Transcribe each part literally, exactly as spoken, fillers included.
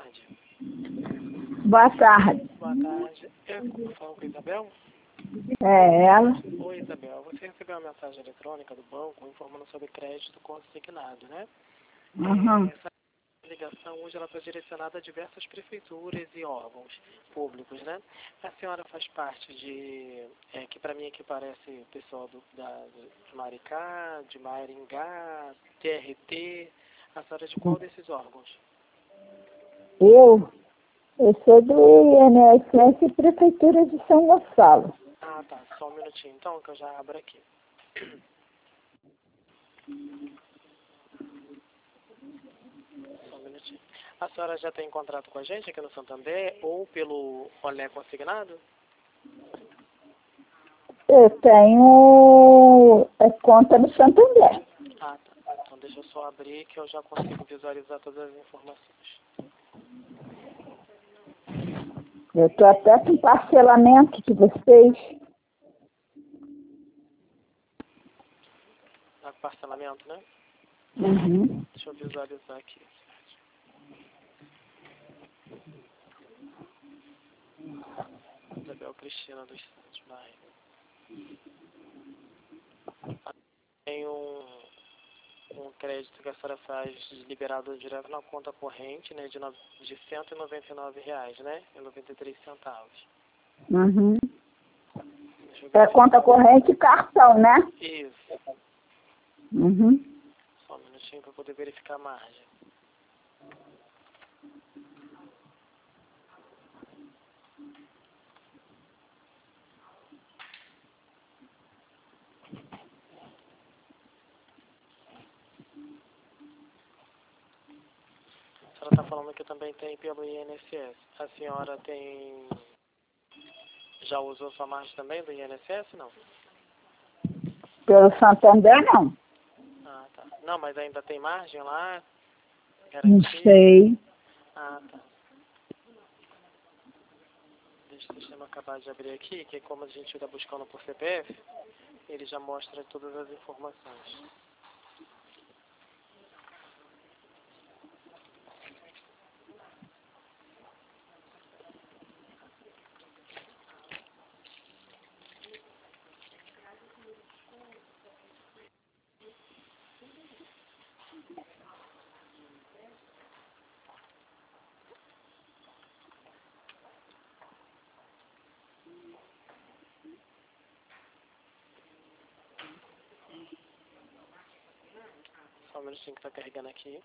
tarde. Boa tarde. Boa tarde. Eu falo com a Isabel? É ela? Oi, Isabel. Você recebeu uma mensagem eletrônica do banco informando sobre crédito consignado, né? Uhum. É, essa ligação hoje ela está direcionada a diversas prefeituras e órgãos públicos, né? A senhora faz parte de, é, que para mim aqui parece o pessoal do, da, de Maricá, de Maringá, T R T. A senhora é de qual desses órgãos? Eu? Eu sou do I N S S Prefeitura de São Gonçalo. Ah, tá. Só um minutinho, então, que eu já abro aqui. Só um minutinho. A senhora já tem contrato com a gente aqui no Santander ou pelo Olé Consignado? Eu tenho é, conta no Santander. Ah, tá. Então deixa eu só abrir que eu já consigo visualizar todas as informações. Eu estou até com parcelamento de vocês. Tá com parcelamento, né? Uhum. Deixa eu visualizar aqui. Isabel Cristina dos Santos Maia. Tem um, um crédito que a senhora faz liberado direto na conta corrente, né? De, no, de cento e noventa e nove reais, né? E noventa e três centavos. Uhum. Deixa eu É ver. conta corrente e cartão, né? Isso. Uhum. Só um minutinho para poder verificar a margem. A senhora está falando que também tem pelo I N S S. A senhora tem... Já usou sua margem também do I N S S, não? Pelo Santander, não. Ah, tá. Não, mas ainda tem margem lá? Não Garantia? sei. Ah, tá. Deixa o sistema acabar de abrir aqui, que como a gente está buscando por C P F, ele já mostra todas as informações. Só um minutinho que está carregando aqui.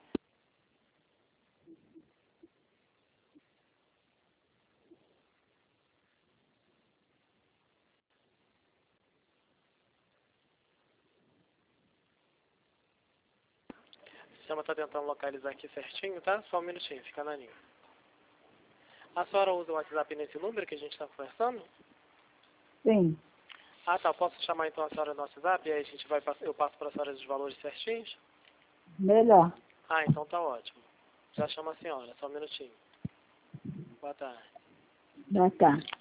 O sistema está tentando localizar aqui certinho, tá? Só um minutinho, fica na linha. A senhora usa o WhatsApp nesse número que a gente está conversando? Sim. Ah, tá. Posso chamar então a senhora no WhatsApp e aí a gente vai, eu passo para a senhora os valores certinhos? Melhor. Ah, então tá ótimo. Já chama a senhora, só um minutinho. Boa tarde. Boa tarde.